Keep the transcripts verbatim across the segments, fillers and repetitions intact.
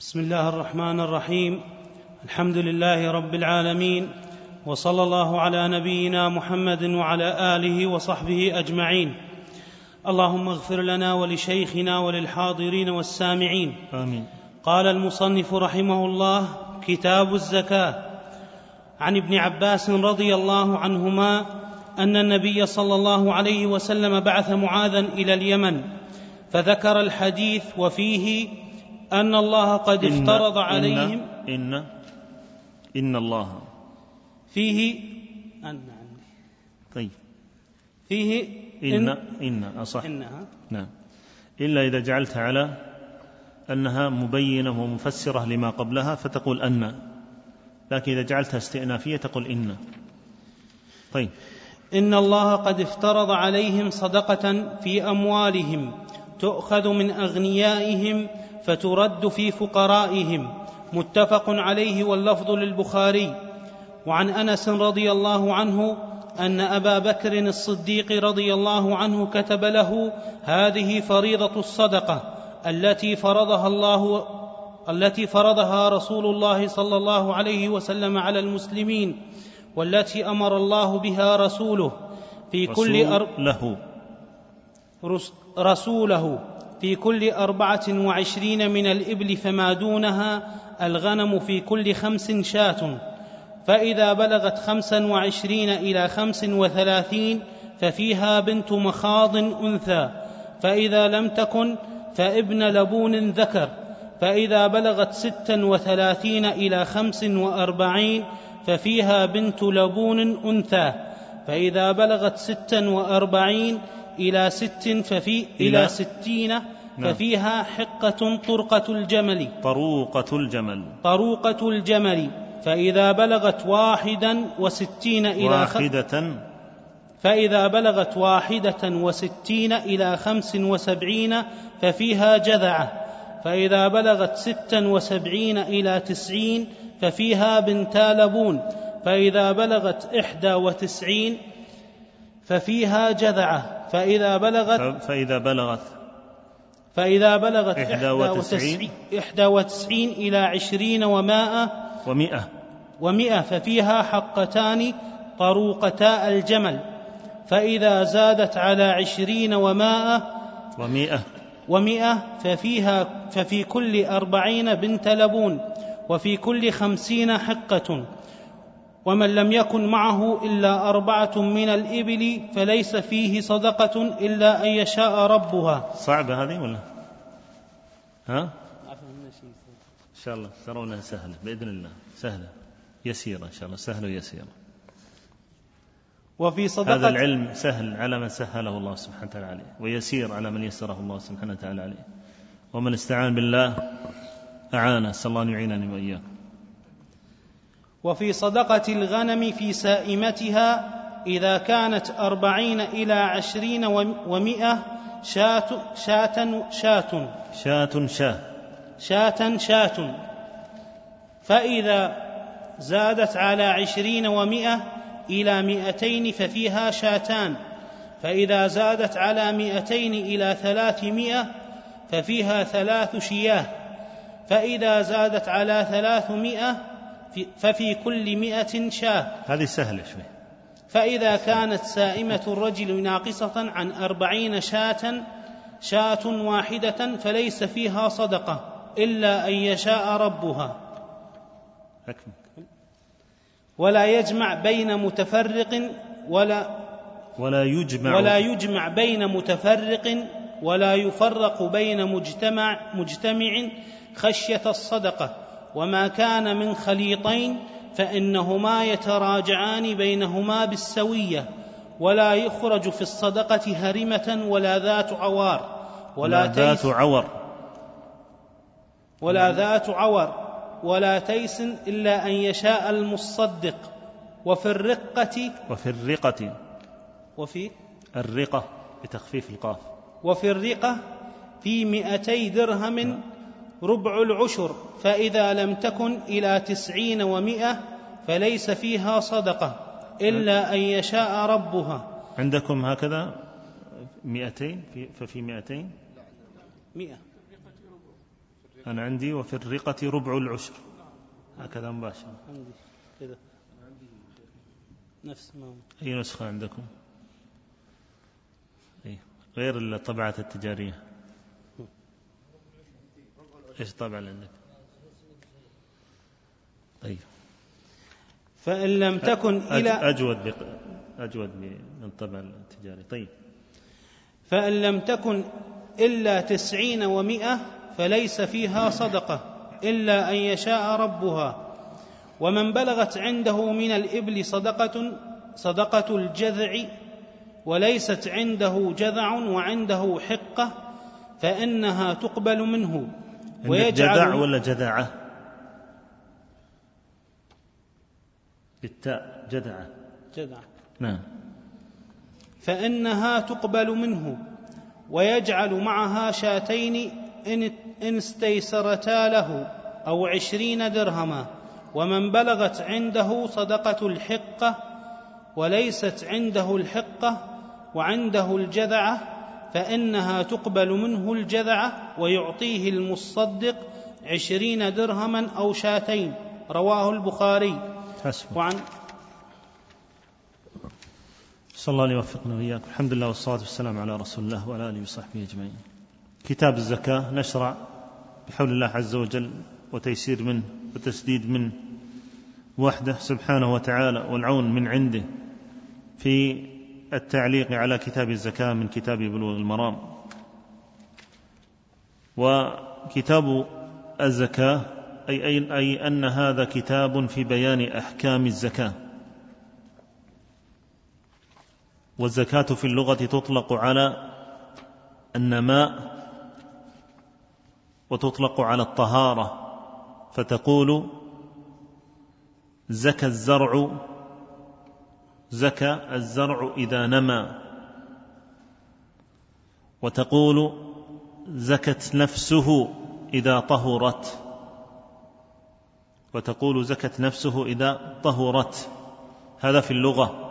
بسم الله الرحمن الرحيم. الحمد لله رب العالمين، وصلى الله على نبينا محمد وعلى آله وصحبه أجمعين. اللهم اغفر لنا ولشيخنا وللحاضرين والسامعين. آمين. قال المصنف رحمه الله: كتاب الزكاة. عن ابن عباس رضي الله عنهما أن النبي صلى الله عليه وسلم بعث معاذا إلى اليمن، فذكر الحديث وفيه أن الله قد إن افترض عليهم إن إن, إن الله فيه أن طيب فيه إن إن, إن أصح إنها نعم، إلا إذا جعلتها على أنها مبينة ومفسرة لما قبلها فتقول أن، لكن إذا جعلتها استئنافية تقول إن. طيب. إن الله قد افترض عليهم صدقة في أموالهم تؤخذ من أغنيائهم فترد في فقرائهم. متفق عليه واللفظ للبخاري. وعن أنس رضي الله عنه أن أبا بكر الصديق رضي الله عنه كتب له: هذه فريضة الصدقة التي فرضها الله التي فرضها رسول الله صلى الله عليه وسلم على المسلمين، والتي أمر الله بها رسوله في كل أر... له رس... رسوله في كل أربعة وعشرين من الإبل فما دونها، الغنم في كل خمس شاة، فإذا بلغت خمسا وعشرين إلى خمس وثلاثين ففيها بنت مخاض أنثى، فإذا لم تكن فابن لبون ذكر، فإذا بلغت ستا وثلاثين إلى خمس وأربعين ففيها بنت لبون أنثى، فإذا بلغت ستا وأربعين إلى ست ففي إلى ستين ففيها حقة طرقة الجمل طروقة الجمل طروقة الجمل، فإذا بلغت واحدا وستين إلى واحدة فإذا بلغت واحدة وستين إلى خمس وسبعين ففيها جذعة، فإذا بلغت ستا وسبعين إلى تسعين ففيها بنتا لبون، فإذا بلغت إحدى وتسعين ففيها جذعة، فإذا بلغت فإذا بلغت فإذا بلغت إحدى وتسعين إحدى وتسعين إلى عشرين ومائة ومئة ومئة ففيها حقتان طروقتا الجمل، فإذا زادت على عشرين ومائة ومئة ومئة ففيها ففي كل أربعين بنت لبون، وفي كل خمسين حقة. ومن لم يكن معه إلا أربعة من الإبل فليس فيه صدقة إلا أن يشاء ربها. صعبة هذه ولا ها؟ إن شاء الله ترونها سهلة بإذن الله، سهلة يسيرة إن شاء الله، سهلة ويسيرة. وفي صدقة هذا العلم سهل على من سهله الله سبحانه وتعالى عليه، ويسير على من يسره الله سبحانه وتعالى عليه، ومن استعان بالله أعانه، أسأل الله أن يعينني وإياكم. وفي صدقة الغنم في سائمتها إذا كانت أربعين إلى عشرين ومئة شاة شاة شاة شاة شاة شاة شاة، فإذا زادت على عشرين ومئة إلى مئتين ففيها شاتان، فإذا زادت على مئتين إلى ثلاثمائة ففيها ثلاث شياه، فإذا زادت على ثلاثمائة ففي كل مئة شاة. هذه سهلة شوي. فإذا كانت سائمة الرجل ناقصة عن أربعين شاة شاة واحدة فليس فيها صدقة إلا أن يشاء ربها. أكمل. ولا يجمع بين متفرق ولا ولا يجمع ولا يجمع بين متفرق ولا يفرق بين مجتمع مجتمع خشية الصدقة، وما كان من خليطين فإنهما يتراجعان بينهما بالسوية، ولا يخرج في الصدقة هرمة ولا ذات عوار ولا ذات عور ولا ذات عور ولا تيس إلا أن يشاء المصدق. وفي الرقة وفي الرقة وفي الرقة بتخفيف القاف وفي الرقة في مئتي درهم ربع العشر، فإذا لم تكن إلى تسعين ومئة فليس فيها صدقة إلا أن يشاء ربها. عندكم هكذا مئتين ففي مئتين مئة أنا عندي وفي الرقة ربع العشر هكذا مباشرة. عندي كذا نفس ما. أي نسخة عندكم؟ أي غير الطبعات التجارية. إيش طبعا عندك؟ طيب. فإن لم تكن إلى أجود بق... أجود من الطبع التجاري. طيب. فإن لم تكن إلا تسعين ومئة فليس فيها صدقة إلا أن يشاء ربها. ومن بلغت عنده من الإبل صدقة صدقة الجذع وليست عنده جذع وعنده حقة فإنها تقبل منه ويجعل. جذع ولا جذعة؟ بالتاء جذعة. جذعة. نعم. فإنها تقبل منه ويجعل معها شاتين إن استيسرتا له أو عشرين درهما. ومن بلغت عنده صدقة الحقة وليست عنده الحقة وعنده الجذعة فإنها تقبل منه الجذعة ويعطيه المصدق عشرين درهما أو شاتين. رواه البخاري. وعن صلى الله عليه وفقنا وإياكم. الحمد لله والصلاة والسلام على رسول الله وعلى آله وصحبه أجمعين. كتاب الزكاة نشرع بحول الله عز وجل وتيسير منه وتسديد منه وحده سبحانه وتعالى والعون من عنده في التعليق على كتاب الزكاة من كتاب بلوغ المرام. وكتاب الزكاة أي, أي, أي أن هذا كتاب في بيان أحكام الزكاة. والزكاة في اللغة تطلق على النماء وتطلق على الطهارة، فتقول زكى الزرع زكى الزرع إذا نمى، وتقول زكت نفسه إذا طهرت، وتقول زكت نفسه إذا طهرت. هذا في اللغة.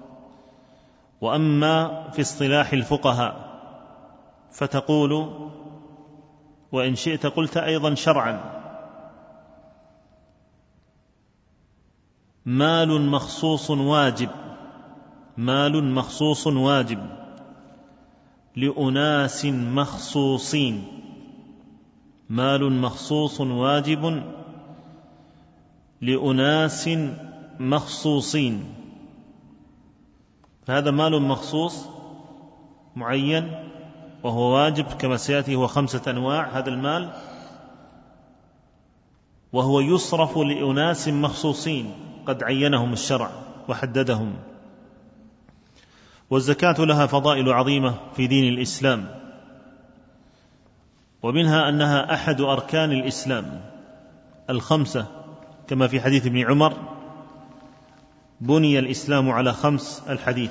وأما في اصطلاح الفقهاء فتقول وإن شئت قلت أيضا شرعا مال مخصوص واجب مال مخصوص واجب لأناس مخصوصين مال مخصوص واجب لأناس مخصوصين. فهذا مال مخصوص معين وهو واجب كما سيأتي، هو خمسة أنواع هذا المال، وهو يصرف لأناس مخصوصين قد عينهم الشرع وحددهم. والزكاة لها فضائل عظيمة في دين الإسلام، ومنها أنها أحد أركان الإسلام الخمسة كما في حديث ابن عمر بني الإسلام على خمس الحديث.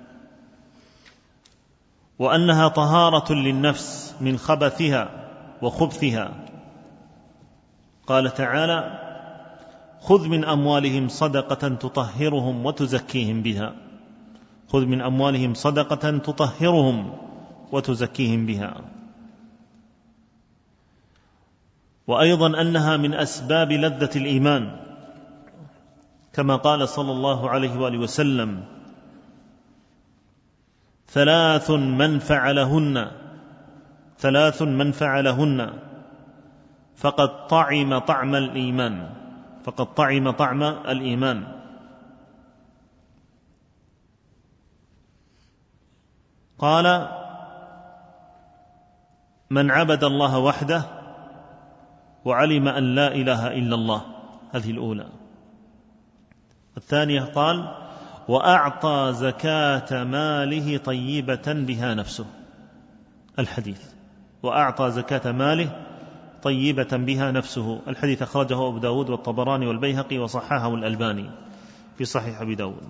وأنها طهارة للنفس من خبثها وخبثها. قال تعالى خذ من أموالهم صدقة تطهرهم وتزكيهم بها خذ من أموالهم صدقة تطهرهم وتزكيهم بها. وأيضا أنها من أسباب لذة الإيمان كما قال صلى الله عليه وآله وسلم ثلاث من فعلهن ثلاث من فعلهن فقد طعم طعم الإيمان فقد طعم طعم الإيمان. قال من عبد الله وحده وعلم أن لا إله إلا الله، هذه الأولى. الثانية قال وأعطى زكاة ماله طيبة بها نفسه، الحديث وأعطى زكاة ماله طيبة بها نفسه. الحديث أخرجه أبو داود والطبراني والبيهقي وصححه الألباني في صحيح أبي داود.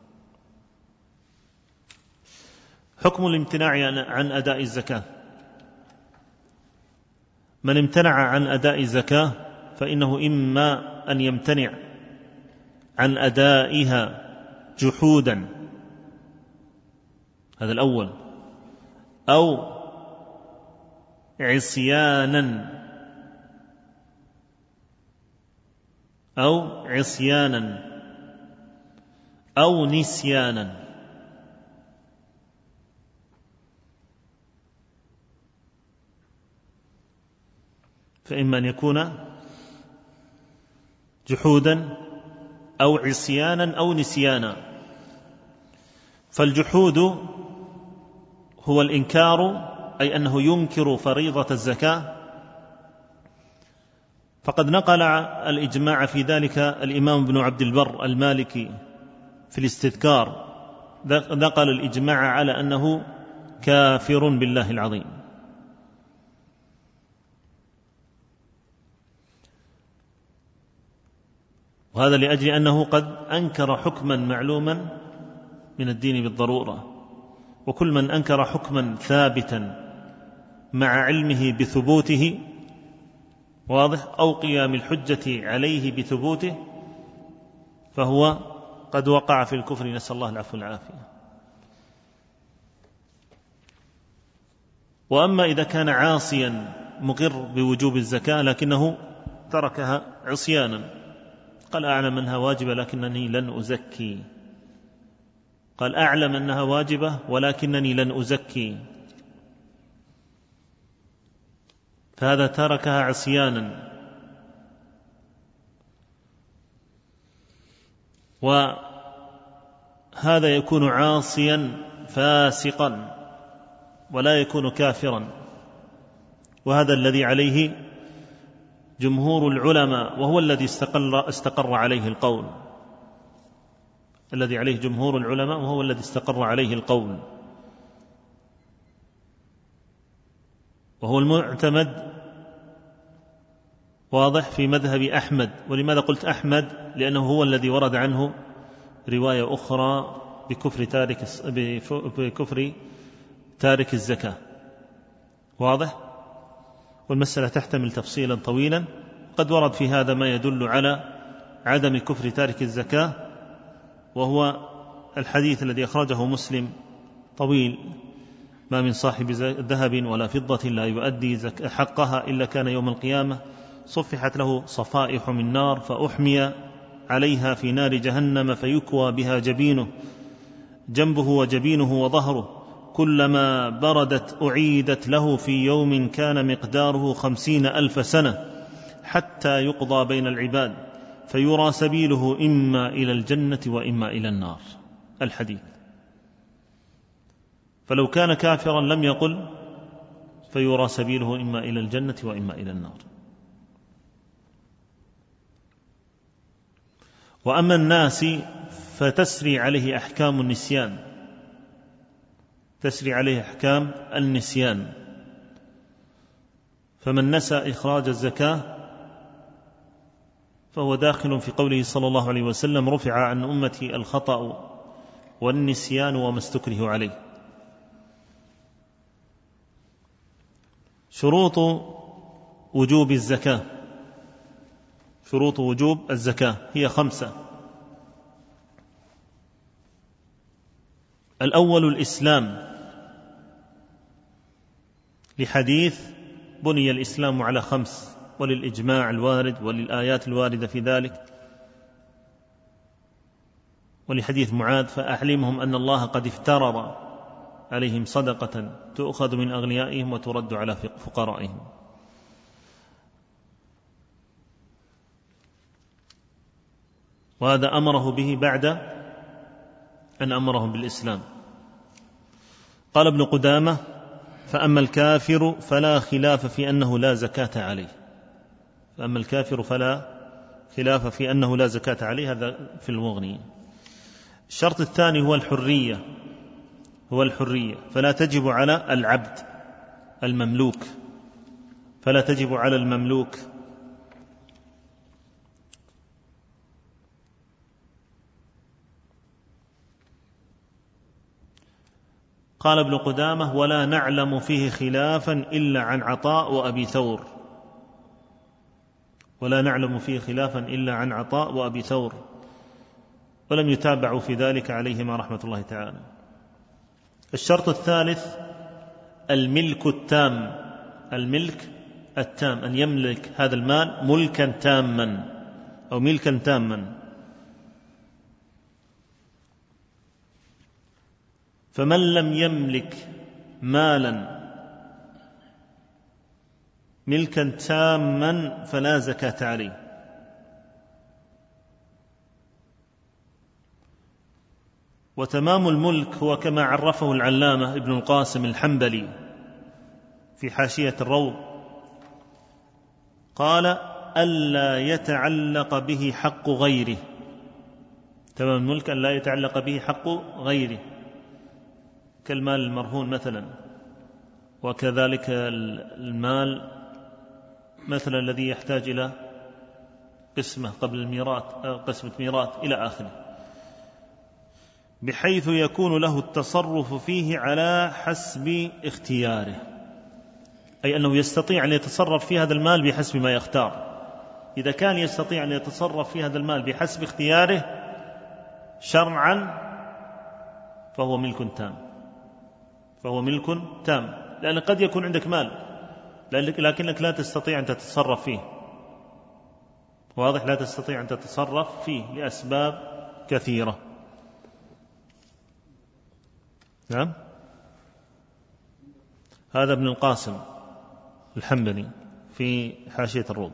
حكم الامتناع عن أداء الزكاة. من امتنع عن أداء الزكاة فإنه إما أن يمتنع عن أدائها جحودا، هذا الأول، أو عصيانا أو عصيانا أو نسيانا. فإما أن يكون جحودا أو عصيانا أو نسيانا. فالجحود هو الإنكار، أي أنه ينكر فريضة الزكاة. فقد نقل الإجماع في ذلك الإمام ابن عبد البر المالكي في الاستذكار، نقل الإجماع على أنه كافر بالله العظيم. وهذا لأجل أنه قد أنكر حكما معلوما من الدين بالضرورة، وكل من أنكر حكما ثابتا مع علمه بثبوته واضح أو قيام الحجة عليه بثبوته فهو قد وقع في الكفر، نسأل الله العفو والعافية. وأما إذا كان عاصيا مقر بوجوب الزكاة لكنه تركها عصيانا، قال أعلم أنها واجبة لكنني لن أزكي، قال أعلم أنها واجبة ولكنني لن أزكي، فهذا تركها عصيانا. وهذا يكون عاصيا فاسقا ولا يكون كافرا، وهذا الذي عليه جمهور العلماء، وهو الذي استقر, استقر عليه القول، الذي عليه جمهور العلماء وهو الذي استقر عليه القول، وهو المعتمد واضح في مذهب أحمد. ولماذا قلت أحمد؟ لأنه هو الذي ورد عنه رواية أخرى بكفر تارك بكفر تارك الزكاة، واضح. والمسألة تحتمل تفصيلا طويلا، قد ورد في هذا ما يدل على عدم كفر تارك الزكاة، وهو الحديث الذي أخرجه مسلم طويل: ما من صاحب ذهب ولا فضة لا يؤدي حقها إلا كان يوم القيامة صفحت له صفائح من نار فأحمي عليها في نار جهنم فيكوى بها جبينه جنبه وجبينه وظهره، كلما بردت أعيدت له في يوم كان مقداره خمسين ألف سنة حتى يقضى بين العباد فيرى سبيله إما إلى الجنة وإما إلى النار. الحديث. فلو كان كافرا لم يقل فيرى سبيله إما إلى الجنة وإما إلى النار. وأما الناس فتسري عليه أحكام النسيان، تسري عليه أحكام النسيان، فمن نسى إخراج الزكاة فهو داخل في قوله صلى الله عليه وسلم: رفع عن أمتي الخطأ والنسيان وما استكره عليه. شروط وجوب الزكاة، شروط وجوب الزكاة هي خمسة. الأول الإسلام، لحديث بني الإسلام على خمس، وللإجماع الوارد وللآيات الواردة في ذلك، ولحديث معاذ: فأعلمهم أن الله قد افترض عليهم صدقة تؤخذ من أغنيائهم وترد على فقرائهم. وهذا أمره به بعد أن أمرهم بالإسلام. قال ابن قدامة: فأما الكافر فلا خلاف في أنه لا زكاة عليه. فأما الكافر فلا خلاف في أنه لا زكاة عليه، هذا في المغني. الشرط الثاني هو الحرية، هو الحرية فلا تجب على العبد المملوك، فلا تجب على المملوك. قال ابن قدامة: ولا نعلم فيه خلافا إلا عن عطاء وأبي ثور، ولا نعلم فيه خلافا إلا عن عطاء وأبي ثور، ولم يتابعوا في ذلك عليهما رحمة الله تعالى. الشرط الثالث الملك التام، الملك التام، أن يملك هذا المال ملكا تاما، أو ملكا تاما. فمن لم يملك مالا ملكا تاما فلا زكاة عليه. وتمام الملك هو كما عرفه العلامة ابن القاسم الحنبلي في حاشية الروض، قال: ألا يتعلق به حق غيره. تمام الملك ألا يتعلق به حق غيره، كالمال المرهون مثلا، وكذلك المال مثلا الذي يحتاج إلى قسمة قبل الميراث، قسمة ميراث إلى آخره، بحيث يكون له التصرف فيه على حسب اختياره، أي أنه يستطيع أن يتصرف في هذا المال بحسب ما يختار. إذا كان يستطيع أن يتصرف في هذا المال بحسب اختياره شرعا فهو ملك تام، فهو ملك تام، لأن قد يكون عندك مال لكنك لا تستطيع أن تتصرف فيه، واضح؟ لا تستطيع أن تتصرف فيه لأسباب كثيرة. نعم، هذا ابن القاسم الحنبلي في حاشية الروض.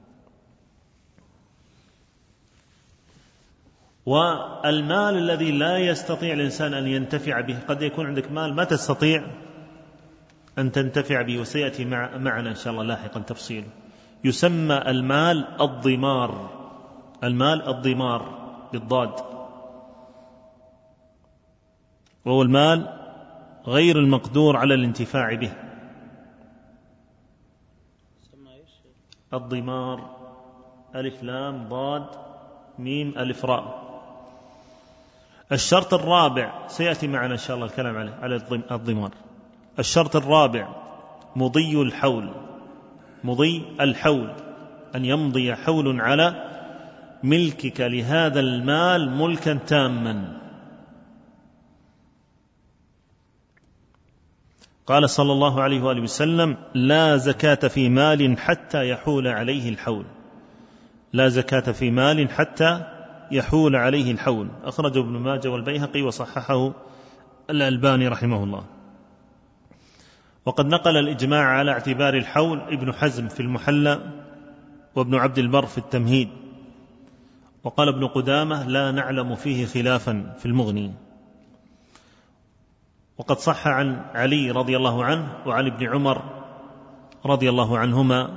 والمال الذي لا يستطيع الإنسان أن ينتفع به، قد يكون عندك مال ما تستطيع أن تنتفع به، وسيأتي مع معنا إن شاء الله لاحقا تفصيله، يسمى المال الضمار، المال الضمار بالضاد، وهو المال غير المقدور على الانتفاع به. الضمار ألف لام ضاد ميم ألف راء. الشرط الرابع سيأتي معنا إن شاء الله الكلام عليه على الضمار. الشرط الرابع مضي الحول، مضي الحول، أن يمضي حول على ملكك لهذا المال ملكا تاما. قال صلى الله عليه وآله وسلم: لا زكاة في مال حتى يحول عليه الحول، لا زكاة في مال حتى يحول عليه الحول. أخرجه ابن ماجه والبيهقي وصححه الألباني رحمه الله. وقد نقل الإجماع على اعتبار الحول ابن حزم في المحلى، وابن عبد البر في التمهيد، وقال ابن قدامة: لا نعلم فيه خلافا في المغني. وقد صح عن علي رضي الله عنه وعن ابن عمر رضي الله عنهما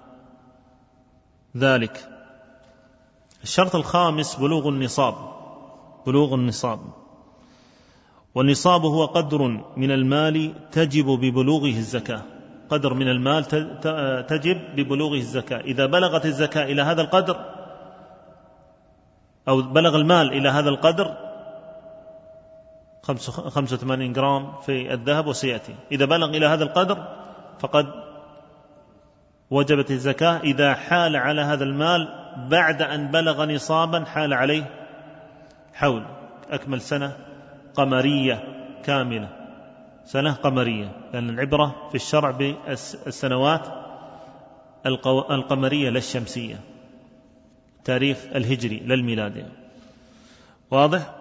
ذلك. الشرط الخامس بلوغ النصاب، بلوغ النصاب. والنصاب هو قدر من المال تجب ببلوغه الزكاة، قدر من المال تجب ببلوغه الزكاة. إذا بلغت الزكاة إلى هذا القدر، أو بلغ المال إلى هذا القدر، خمسة وثمانين جرام في الذهب وسيأتي، إذا بلغ إلى هذا القدر فقد وجبت الزكاة. إذا حال على هذا المال بعد أن بلغ نصابا حال عليه حول، أكمل سنة قمرية كاملة، سنة قمرية، لأن العبرة في الشرع بالسنوات القمرية لا الشمسية، تاريخ الهجري لا الميلادي، واضح؟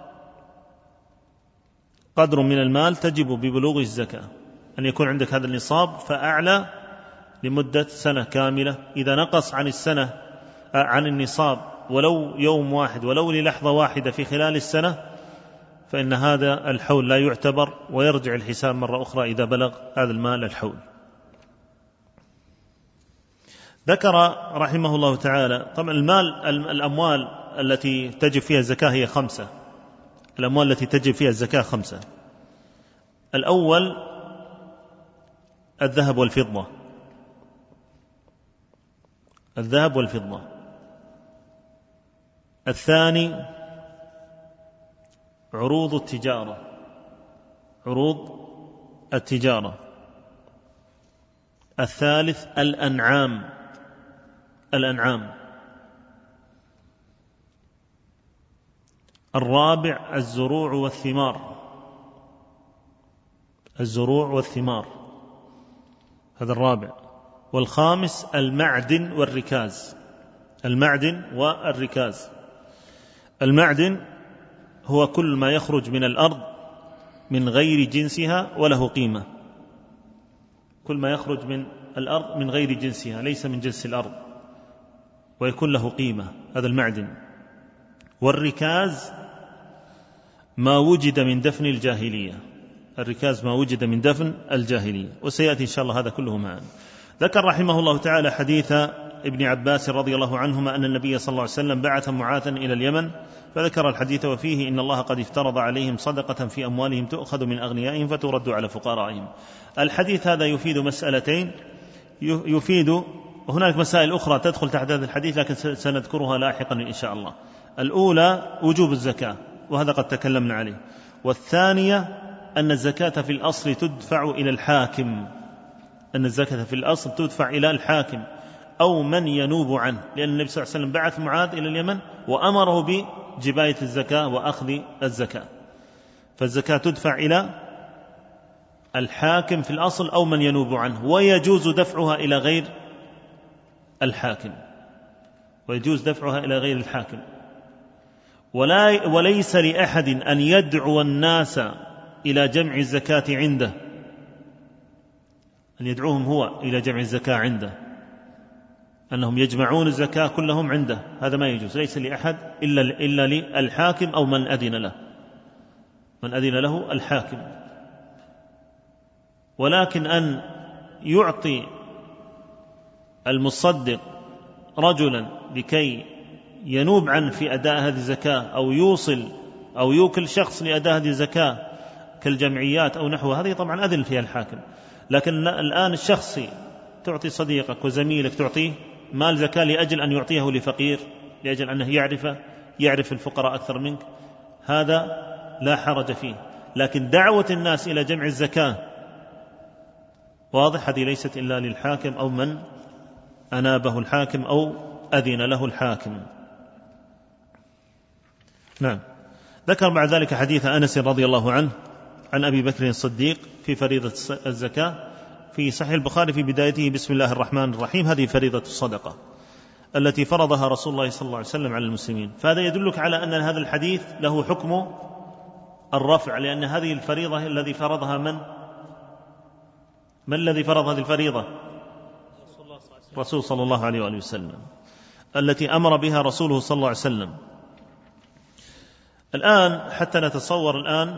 قدر من المال تجب ببلوغ الزكاة، أن يكون عندك هذا النصاب فأعلى لمدة سنة كاملة. إذا نقص عن السنة عن النصاب ولو يوم واحد ولو للحظة واحدة في خلال السنة فإن هذا الحول لا يعتبر، ويرجع الحساب مرة أخرى إذا بلغ هذا المال الحول. ذكر رحمه الله تعالى طبعا المال الأموال التي تجب فيها الزكاة هي خمسة، الأموال التي تجب فيها الزكاة خمسة. الأول الذهب والفضة، الذهب والفضة. الثاني عروض التجارة، عروض التجارة. الثالث الأنعام، الأنعام. الرابع الزروع والثمار، الزروع والثمار، هذا الرابع. والخامس المعدن والركاز، المعدن والركاز. المعدن هو كل ما يخرج من الأرض من غير جنسها وله قيمة، كل ما يخرج من الأرض من غير جنسها ليس من جنس الأرض ويكون له قيمة، هذا المعدن. والركاز ما وجد من دفن الجاهلية، الركاز ما وجد من دفن الجاهلية، وسيأتي إن شاء الله هذا كله معا. ذكر رحمه الله تعالى حديث ابن عباس رضي الله عنهما أن النبي صلى الله عليه وسلم بعث معاذا إلى اليمن، فذكر الحديث وفيه إن الله قد افترض عليهم صدقة في أموالهم تؤخذ من أغنيائهم فترد على فقرائهم. الحديث هذا يفيد مسألتين، يفيد وهناك مسائل أخرى تدخل تحت هذا الحديث لكن سنذكرها لاحقا إن شاء الله. الأولى وجوب الزكاة وهذا قد تكلمنا عليه، والثانية أن الزكاة في الأصل تدفع إلى الحاكم، أن الزكاة في الأصل تدفع إلى الحاكم أو من ينوب عنه، لأن النبي صلى الله عليه وسلم بعث معاذ إلى اليمن وأمره بجباية الزكاة وأخذ الزكاة، فالزكاة تدفع إلى الحاكم في الأصل أو من ينوب عنه، ويجوز دفعها إلى غير الحاكم، ويجوز دفعها إلى غير الحاكم. ولا وليس لأحد أن يدعو الناس إلى جمع الزكاة عنده، أن يدعوهم هو إلى جمع الزكاة عنده، أنهم يجمعون الزكاة كلهم عنده، هذا ما يجوز، ليس لأحد إلا إلا للحاكم أو من أذن له، من أذن له الحاكم. ولكن أن يعطي المصدق رجلا لكي ينوب عنه في أداء هذه الزكاة، أو يوصل أو يوكل شخص لأداء هذه الزكاة كالجمعيات أو نحو هذه، طبعا أذن فيها الحاكم. لكن الآن الشخصي تعطي صديقك وزميلك تعطيه مال زكاة لأجل أن يعطيه لفقير، لأجل أنه يعرفه يعرف الفقراء أكثر منك، هذا لا حرج فيه. لكن دعوة الناس إلى جمع الزكاة واضح، هذه ليست إلا للحاكم أو من أنابه الحاكم أو أذن له الحاكم. نعم. ذكر بعد ذلك حديث أنس رضي الله عنه عن أبي بكر الصديق في فريضة الزكاة في صحيح البخاري في بدايته: بسم الله الرحمن الرحيم. هذه فريضة الصدقة التي فرضها رسول الله صلى الله عليه وسلم على المسلمين. فهذا يدلك على أن هذا الحديث له حكم الرفع، لأن هذه الفريضة الذي فرضها من؟ من الذي فرض هذه الفريضة؟ رسول صلى الله عليه وآله وسلم، التي أمر بها رسوله صلى الله عليه وسلم. الآن حتى نتصور الآن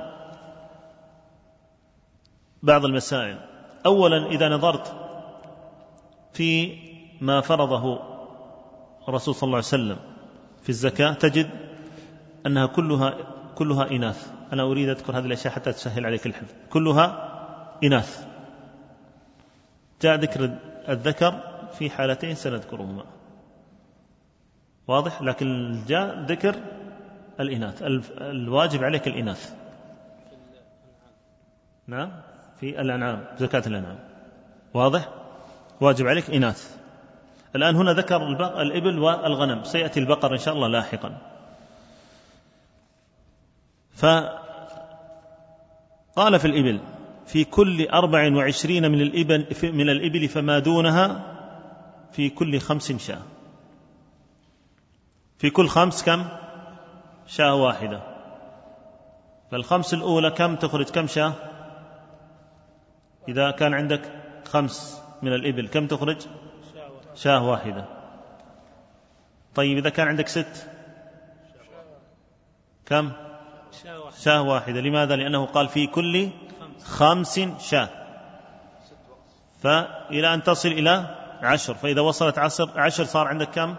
بعض المسائل. أولا، إذا نظرت في ما فرضه الرسول صلى الله عليه وسلم في الزكاة تجد أنها كلها كلها إناث. أنا أريد أذكر هذه الأشياء حتى تسهل عليك الحفظ. كلها إناث. جاء ذكر الذكر في حالتين سنذكرهما، واضح، لكن جاء ذكر الإناث. الواجب عليك الإناث. نعم، في الأنعام، زكاة الأنعام، واضح، واجب عليك إناث. الآن هنا ذكر الإبل والغنم، سيأتي البقر إن شاء الله لاحقا. فقال في الإبل: في كل أربع وعشرين من الإبل, من الإبل فما دونها في كل خمس شاة. في كل خمس كم؟ شاة واحدة. فالخمس الأولى كم تخرج؟ كم شاة؟ إذا كان عندك خمس من الإبل كم تخرج؟ شاة واحدة. طيب إذا كان عندك ست كم؟ شاة واحدة. لماذا؟ لأنه قال في كل خمس شاة، فإلى أن تصل إلى عشر، فإذا وصلت عشر, عشر صار عندك كم؟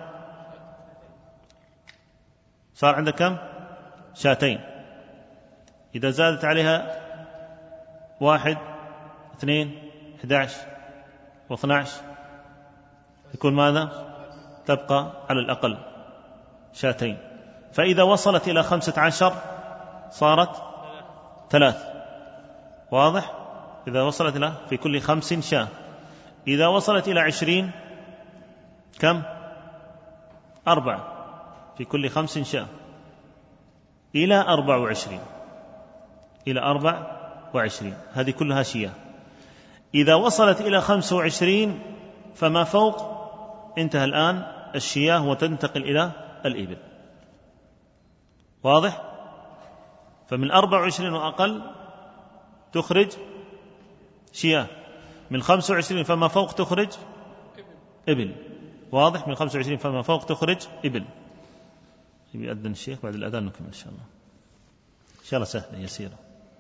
صار عندك كم؟ شاتين. إذا زادت عليها واحد اثنين أحد عشر واثنى عشر يكون ماذا؟ تبقى على الأقل شاتين. فإذا وصلت إلى خمسة عشر صارت ثلاث، واضح؟ إذا وصلت إلى في كل خمس شاة. إذا وصلت إلى عشرين كم؟ أربعة، في كل خمس شاة، إلى أربع وعشرين، إلى أربع وعشرين، هذه كلها شياه. إذا وصلت إلى خمس وعشرين فما فوق انتهى الآن الشياه وتنتقل إلى الإبل. واضح؟ فمن أربع وعشرين وأقل تخرج شياه، من خمس وعشرين فما فوق تخرج إبل. واضح؟ من خمس وعشرين فما فوق تخرج إبل. يؤذن الشيخ بعد الأذان نكمل إن شاء الله. إن شاء الله سهلة يسيرة.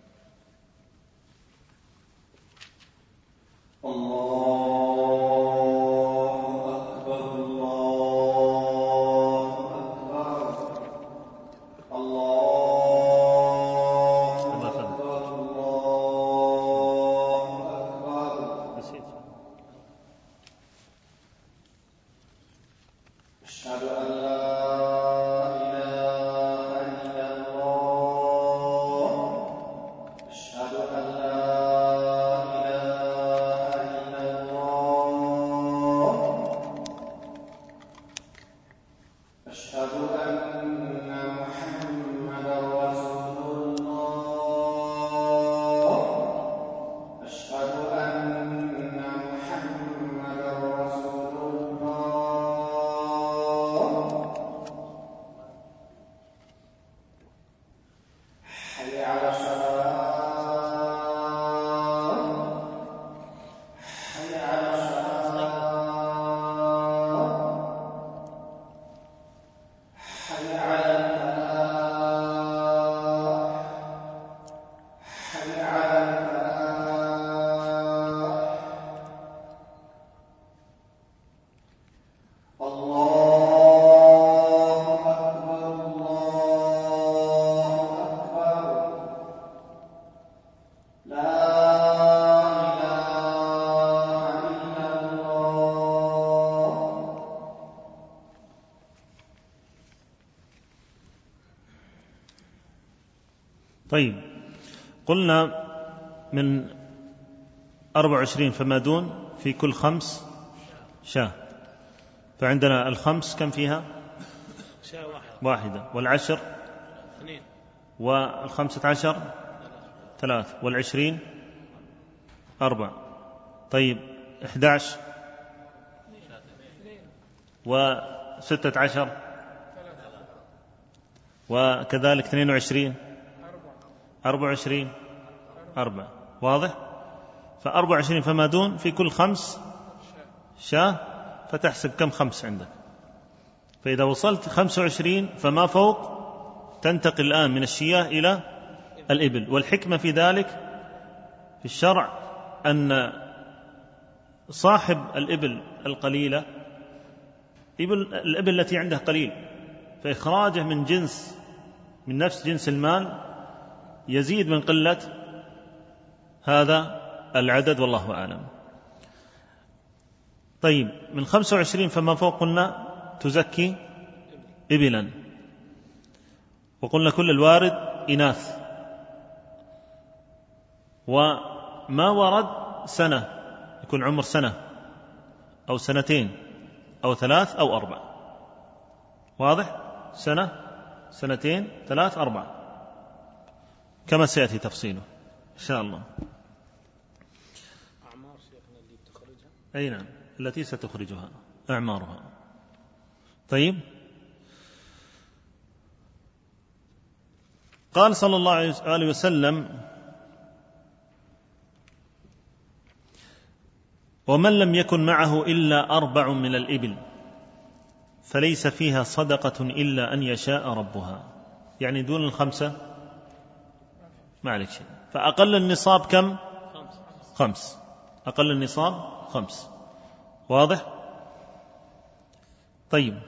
طيب، قلنا من أربع وعشرين فما دون في كل خمس شاة، فعندنا الخمس كم فيها؟ شاة واحدة. والعشر اثنين، والخمسة عشر ثلاث، والعشرين أربع. طيب، أحد عشر وستة عشر وكذلك اثنين وعشرين أربع وعشرين أربع. واضح؟ فأربع وعشرين فما دون في كل خمس شاة، فتحسب كم خمس عندك. فإذا وصلت خمس وعشرين فما فوق تنتقل الآن من الشياه إلى الإبل. والحكمة في ذلك في الشرع أن صاحب الإبل القليلة، الإبل التي عنده قليل، فإخراجه من جنس من نفس جنس المال يزيد من قلة هذا العدد، والله أعلم. طيب، من خمسة وعشرين فما فوق قلنا تزكي إبلا، وقلنا كل الوارد إناث، وما ورد سنة يكون عمر سنة أو سنتين أو ثلاث أو أربع. واضح؟ سنة، سنتين، ثلاث، أربع، كما سيأتي تفصيله إن شاء الله. أعمار شيخنا اللي بتخرجها؟ أي نعم، التي ستخرجها أعمارها. طيب، قال صلى الله عليه وسلم: ومن لم يكن معه إلا أربع من الإبل فليس فيها صدقة إلا أن يشاء ربها. يعني دون الخمسة ما عليك شيء. فأقل النصاب كم؟ خمس. أقل النصاب خمس. واضح؟ طيب،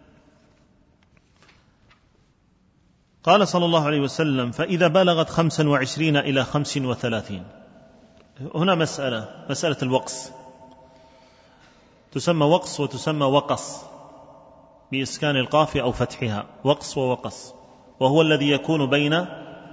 قال صلى الله عليه وسلم: فإذا بلغت خمسا وعشرين إلى خمس وثلاثين. هنا مسألة مسألة الوقص، تسمى وقص وتسمى وقص بإسكان القاف أو فتحها، وقص ووقص، وهو الذي يكون بين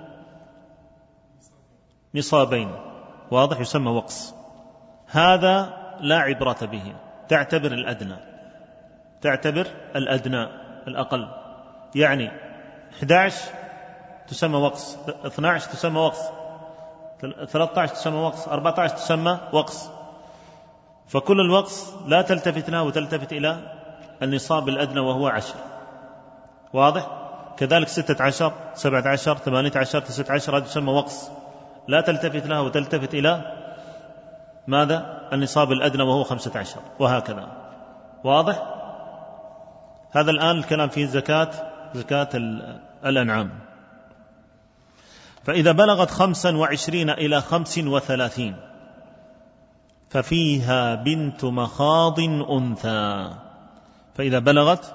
نصابين. واضح؟ يسمى وقص. هذا لا عبرة به، تعتبر الأدنى، تعتبر الأدنى الأقل. يعني أحد عشر تسمى وقص، اثني عشر تسمى وقص، ثلاثة عشر تسمى وقص، أربعة عشر تسمى وقص. فكل الوقص لا تلتفت له وتلتفت إلى النصاب الأدنى وهو عشر. واضح؟ كذلك ستة عشر، سبعة عشر، ثمانية عشر، تسعة عشر، هذا يسمى وقص، لا تلتفت لها وتلتفت إلى ماذا؟ النصاب الأدنى وهو خمسة عشر، وهكذا. واضح؟ هذا الآن الكلام في زكاة زكاة الأنعام. فإذا بلغت خمسا وعشرين إلى خمس وثلاثين ففيها بنت مخاض أنثى. فإذا بلغت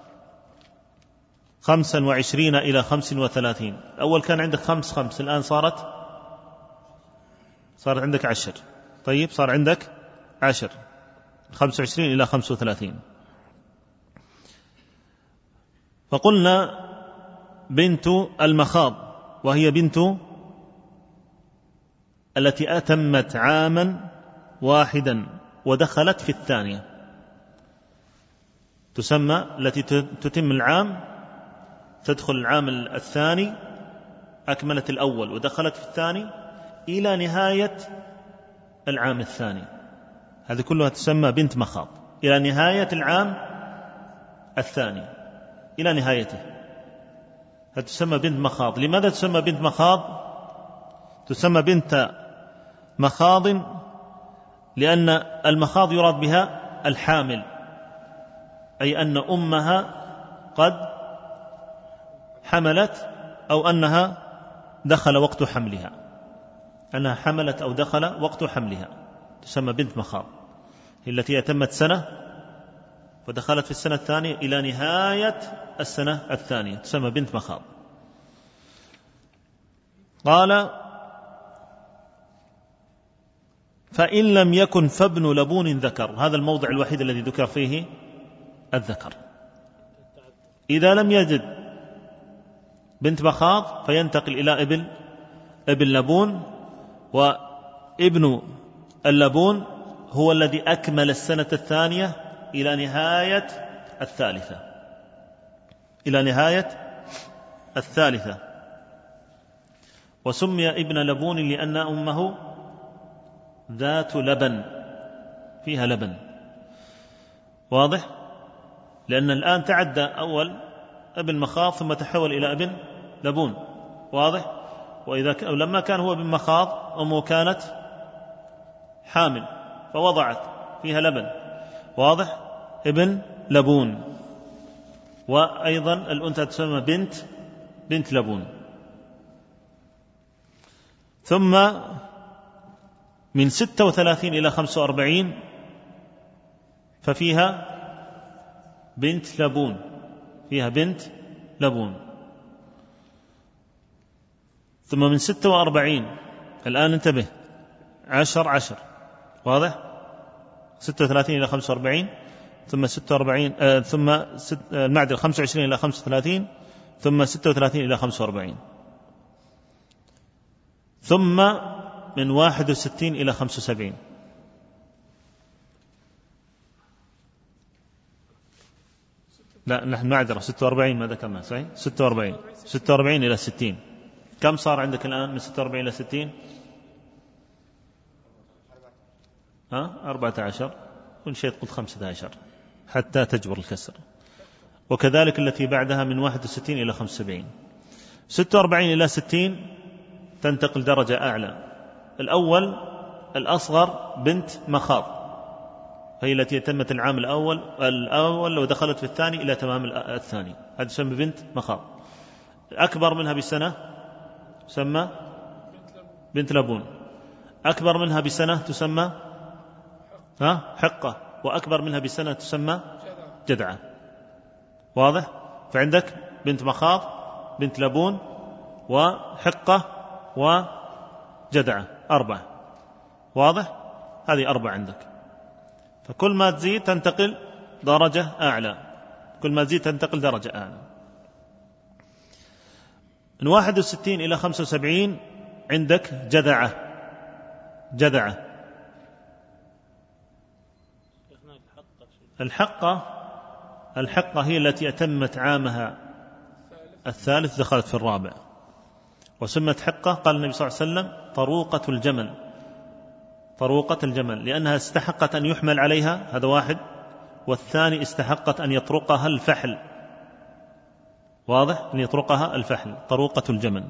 خمسا وعشرين إلى خمس وثلاثين، أول كان عندك خمس خمس، الآن صارت صارت عندك عشر. طيب، صار عندك عشر، خمس وعشرين إلى خمس وثلاثين. فقلنا بنت المخاض، وهي بنت التي أتمت عاما واحدا ودخلت في الثانية، تسمى التي تتم العام، تدخل العام الثاني، أكملت الأول ودخلت في الثاني إلى نهاية العام الثاني، هذه كلها تسمى بنت مخاض، إلى نهاية العام الثاني، إلى نهايته، هذه تسمى بنت مخاض. لماذا تسمى بنت مخاض؟ تسمى بنت مخاض لأن المخاض يراد بها الحامل، أي أن أمها قد حملت أو أنها دخل وقت حملها، أنها حملت أو دخل وقت حملها، تسمى بنت مخاض. هي التي أتمت سنة ودخلت في السنة الثانية إلى نهاية السنة الثانية، تسمى بنت مخاض. قال: فإن لم يكن فابن لبون ذكر. هذا الموضع الوحيد الذي ذكر فيه الذكر. إذا لم يجد بنت مخاض فينتقل إلى ابن ابن لبون، وابن اللبون هو الذي أكمل السنة الثانية إلى نهاية الثالثة، إلى نهاية الثالثة. وسمي ابن لبون لأن أمه ذات لبن، فيها لبن. واضح؟ لأن الآن تعدى أول ابن مخاض ثم تحول إلى ابن لبون. واضح؟ وإذا ك... لما كان هو ابن مخاض أمه كانت حامل فوضعت فيها لبن. واضح؟ ابن لبون. وأيضا الأنثى تسمى بنت بنت لبون. ثم من ستة وثلاثين إلى خمسة وأربعين ففيها بنت لبون، فيها بنت لبون. ثم من ستة وأربعين، الآن انتبه، عشر عشر. واضح؟ ستة وثلاثين إلى خمسة وأربعين، ثم ستة وأربعين آه ثم ست آه المعدل خمسة وعشرين إلى خمسة وثلاثين، ثم ستة وثلاثين إلى خمسة وأربعين، ثم من واحد وستين إلى خمسة وسبعين. لا، نحن معذرة، ستة وأربعين ما ذكرنا، صحيح؟ ستة وأربعين ستة وأربعين إلى ستين. كم صار عندك الآن من ستة وأربعين إلى ستين؟ ها؟ أربعة عشر، كل شيء تقول خمسة عشر حتى تجبر الكسر. وكذلك التي بعدها من واحد وستين إلى خمسة وسبعين. ستة وأربعين إلى ستين تنتقل درجة أعلى. الأول الأصغر بنت مخاض، هي التي تمت العام الأول الأول ودخلت في الثاني إلى تمام الثاني، هذا تسمى بنت مخاض. أكبر منها بسنة تسمى بنت لبون. أكبر منها بسنة تسمى ها حقة، وأكبر منها بسنة تسمى جدعة. واضح؟ فعندك بنت مخاض، بنت لبون، وحقة، وجدعة، أربعة. واضح؟ هذه أربعة عندك. فكل ما تزيد تنتقل درجة أعلى، كل ما تزيد تنتقل درجة أعلى. من واحد وستين إلى خمسة وسبعين عندك جدعة. جدعة الحقة الحقة هي التي أتمت عامها الثالث دخلت في الرابع، وسمت حقة، قال النبي صلى الله عليه وسلم طروقة الجمل، طروقة الجمل، لأنها استحقت أن يحمل عليها، هذا واحد. والثاني استحقت أن يطرقها الفحل. واضح؟ أن يطرقها الفحل، طروقة الجمل.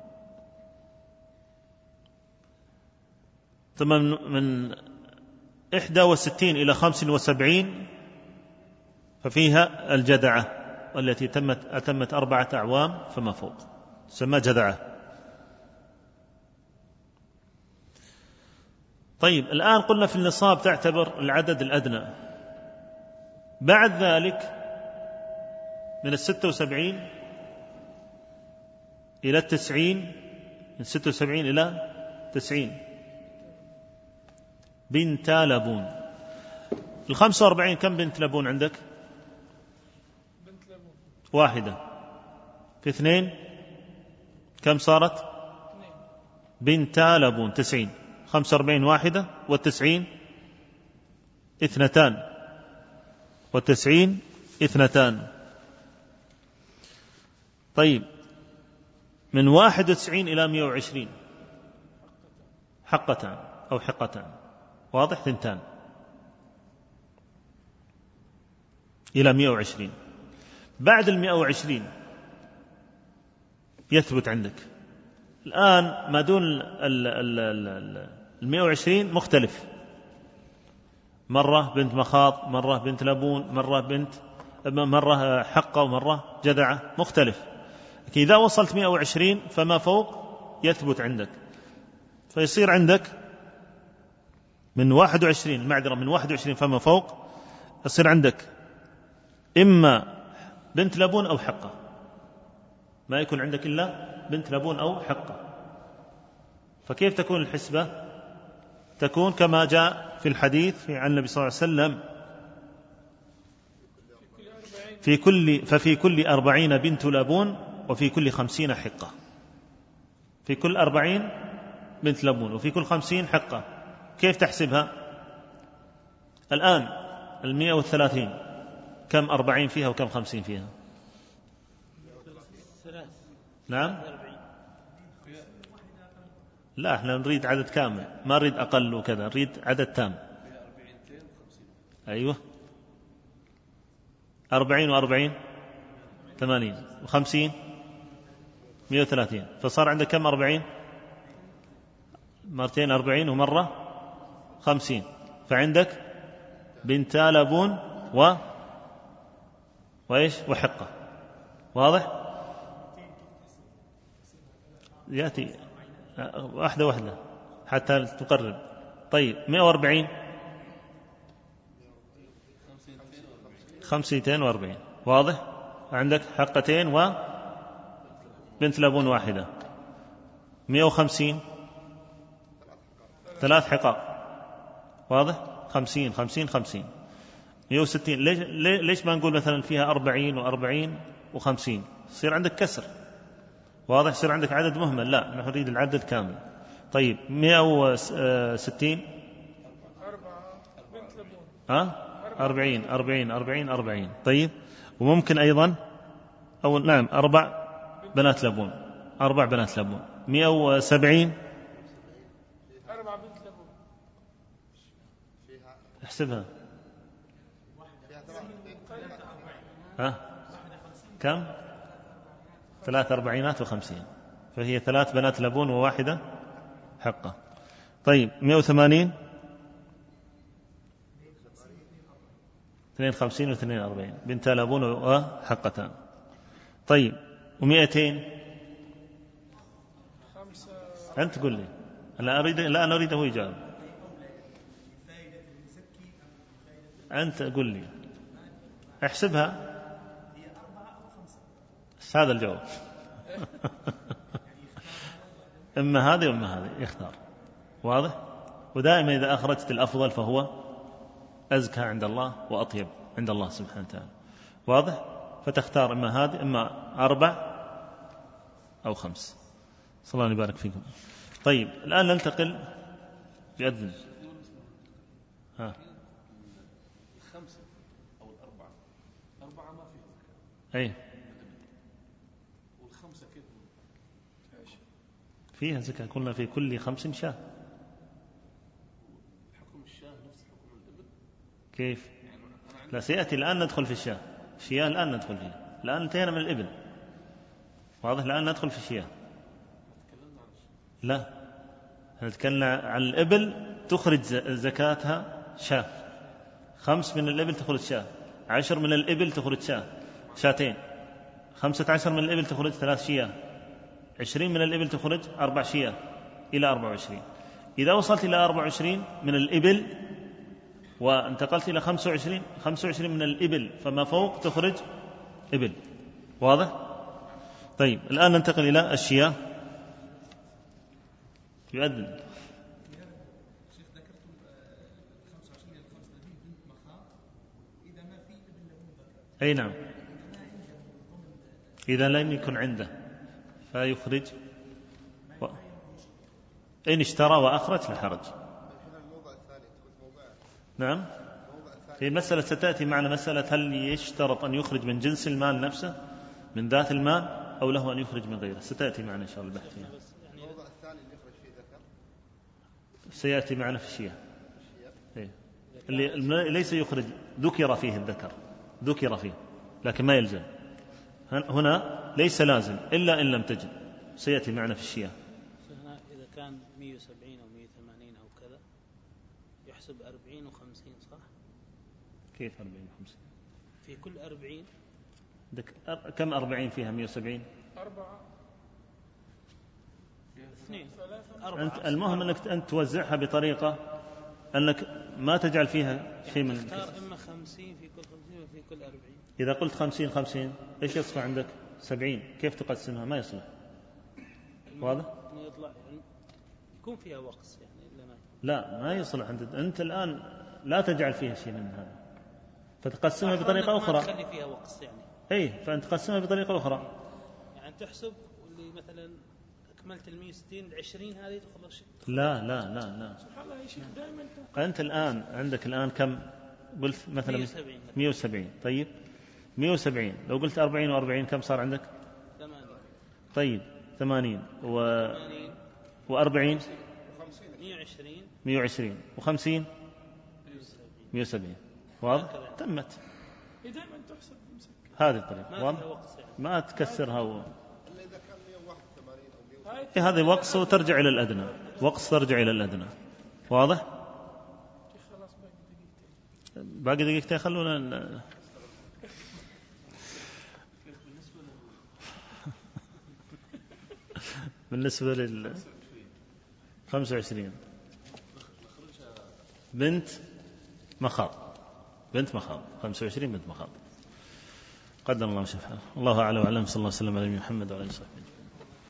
ثم من إحدى وستين إلى خمس وسبعين ففيها الجدعة، والتي تمت أتمت أربعة أعوام فما فوق تسمى جدعة. طيب الآن قلنا في النصاب تعتبر العدد الأدنى. بعد ذلك من الستة وسبعين إلى التسعين، من ستة وسبعين إلى تسعين بنت لبون. الخمسة وأربعين كم بنت لبون عندك؟ واحدة. في اثنين كم صارت؟ بنت لبون. تسعين. خمسة وأربعين واحدة، والتسعين اثنتان، والتسعين اثنتان. طيب من واحد وتسعين إلى مئة وعشرين حقتان أو حقتان. واضح؟ ثنتان إلى مئة وعشرين. بعد المئة وعشرين يثبت عندك الآن ما دون المئة وعشرين مختلف، مرة بنت مخاض، مرة بنت لبون، مرة بنت مرة حقة، ومرة جدعة، مختلف. إذا وصلت مئة وعشرين فما فوق يثبت عندك، فيصير عندك من واحد وعشرين المعذرة من واحد وعشرين فما فوق يصير عندك إما بنت لبون أو حقة، ما يكون عندك إلا بنت لبون أو حقة. فكيف تكون الحسبة؟ تكون كما جاء في الحديث عن النبي صلى الله عليه وسلم في كل ففي كل أربعين بنت لبون وفي كل خمسين حقة. في كل أربعين بنت لبون وفي كل خمسين حقة. كيف تحسبها؟ الآن المئة والثلاثين كم أربعين فيها وكم خمسين فيها؟ نعم، لا احنا نريد عدد كامل، ما نريد أقل وكذا، نريد عدد تام. أيوة، أربعين وأربعين ثمانين، وخمسين مئة وثلاثين. فصار عندك كم؟ أربعين مرتين أربعين ومرة خمسين. فعندك بنت لبون و وإيش وحقة. واضح؟ يأتي واحدة واحدة حتى تقرب. طيب مئة وأربعين خمسين وأربعين. واضح؟ عندك حقتين وبنت لبون واحدة. مئة وخمسين ثلاث حقاق. واضح؟ خمسين خمسين خمسين. مئة وستين ليش ليش ما نقول مثلا فيها أربعين وأربعين وخمسين؟ يصير عندك كسر. واضح؟ يصير عندك عدد مهمل. لا، نحن نريد العدد كامل. طيب مئة وستين ها أربعين أربعين أربعين أربعين. طيب وممكن أيضا أو نعم أربع بنات لبون، أربع بنات لبون. مئة وسبعين أربع بنت لبون. احسبها. ها كم؟ ثلاث أربعينات وخمسين. فهي ثلاث بنات لبون وواحدة حقة. طيب مئة وثمانين اثنين وخمسين واثنين وأربعين بنت لبون وحقتان. طيب ومئتين أنت تقول لي. لا أريد لا أنا أريده يجاوب. أنت قل لي احسبها. هذا الجواب. إما هذه وإما هذه، يختار. واضح؟ ودائما إذا أخرجت الأفضل فهو أزكى عند الله وأطيب عند الله سبحانه وتعالى. واضح؟ فتختار إما هذه إما أربع أو خمس. صلى الله يبارك فيكم. طيب الآن ننتقل بأذن ها الخمسة أو الأربعة. أربعة ما فيها. أي والخمسة كيف فيها زكاة؟ قلنا في كل خمس شاة. حكم الشاه نفس حكم الإبل. كيف؟ يعني أنا لا سيأتي الآن ندخل في الشاة. الشياه الآن ندخل فيها، الآن انتهينا من الإبل، واضح؟ الآن ندخل في الشياه. لا نتكلم عن الإبل تخرج زكاتها شاة، خمس من الإبل تخرج شاة، عشر من الإبل تخرج شاة شاتين، خمسة عشر من الإبل تخرج ثلاث شياه، عشرين من الإبل تخرج أربع شياه إلى أربع وعشرين. إذا وصلت إلى أربع وعشرين من الإبل وانتقلت إلى خمسة وعشرين، خمسة وعشرين من الإبل فما فوق تخرج إبل، واضح؟ طيب الآن ننتقل إلى الشياه. يؤذن. أي نعم، إذا لم يكن عنده فيخرج و... إن اشترى وأخرج لا حرج. نعم، في مسألة ستأتي معنا مسألة هل يشترط أن يخرج من جنس المال نفسه من ذات المال أو له أن يخرج من غيره، ستأتي معنا إن شاء الله البحث فيها. سيأتي معنا في الشياه اللي ليس يخرج، ذكر فيه الذكر، ذكر فيه لكن ما يلزم، هنا ليس لازم إلا إن لم تجد، سيأتي معنا في الشياه. إذا كان مئة وسبعين أو مئة وثمانين أو كذا يحسب أربعين وخمسين، صح؟ كيف أربعين وخمسين؟ في كل أربعين دك... كم أربعين فيها مئة وسبعين؟ أربعة اثنين. أنت المهم أنك أنت توزعها بطريقة أنك ما تجعل فيها شيء من تختار إما خمسين في كل خمسين وفي كل أربعين. إذا قلت خمسين خمسين إيش يصبح عندك؟ سبعين، كيف تقسمها؟ ما يصلح. واضح؟ يطلع يعني يكون فيها وقص يعني إلا ما لا ما يصلح. أنت أنت الآن لا تجعل فيها شيء من هذا، فتقسمها بطريقة أخرى. ما تخلي فيها وقص يعني. أي فأنت تقسمها بطريقة أخرى. يعني تحسب اللي مثلا أكملت المئة وستين عشرين هذه تخلص. لا لا لا لا. أنت الآن عندك الآن كم؟ قلت مثلا مئة وسبعين. طيب مئة وسبعين لو قلت أربعين وأربعين كم صار عندك؟ ثمانين. طيب ثمانين و وأربعين مئة وعشرين مئة وعشرين وخمسين مئة وسبعين. واضح؟ تمت هذه الطريقة. واضح؟ ما تكسرها و... إيه هذه وقص وترجع إلى الأدنى، وقص ترجع إلى الأدنى. واضح؟ باقي دقيقتين خلونا بالنسبة لل خمسة وعشرين بنت مخاض، بنت مخاض خمسة وعشرين بنت مخاض. قدر الله شفاء. الله أعلم وأعلم. صلى الله عليه وسلم على محمد وعلى آله وصحبه.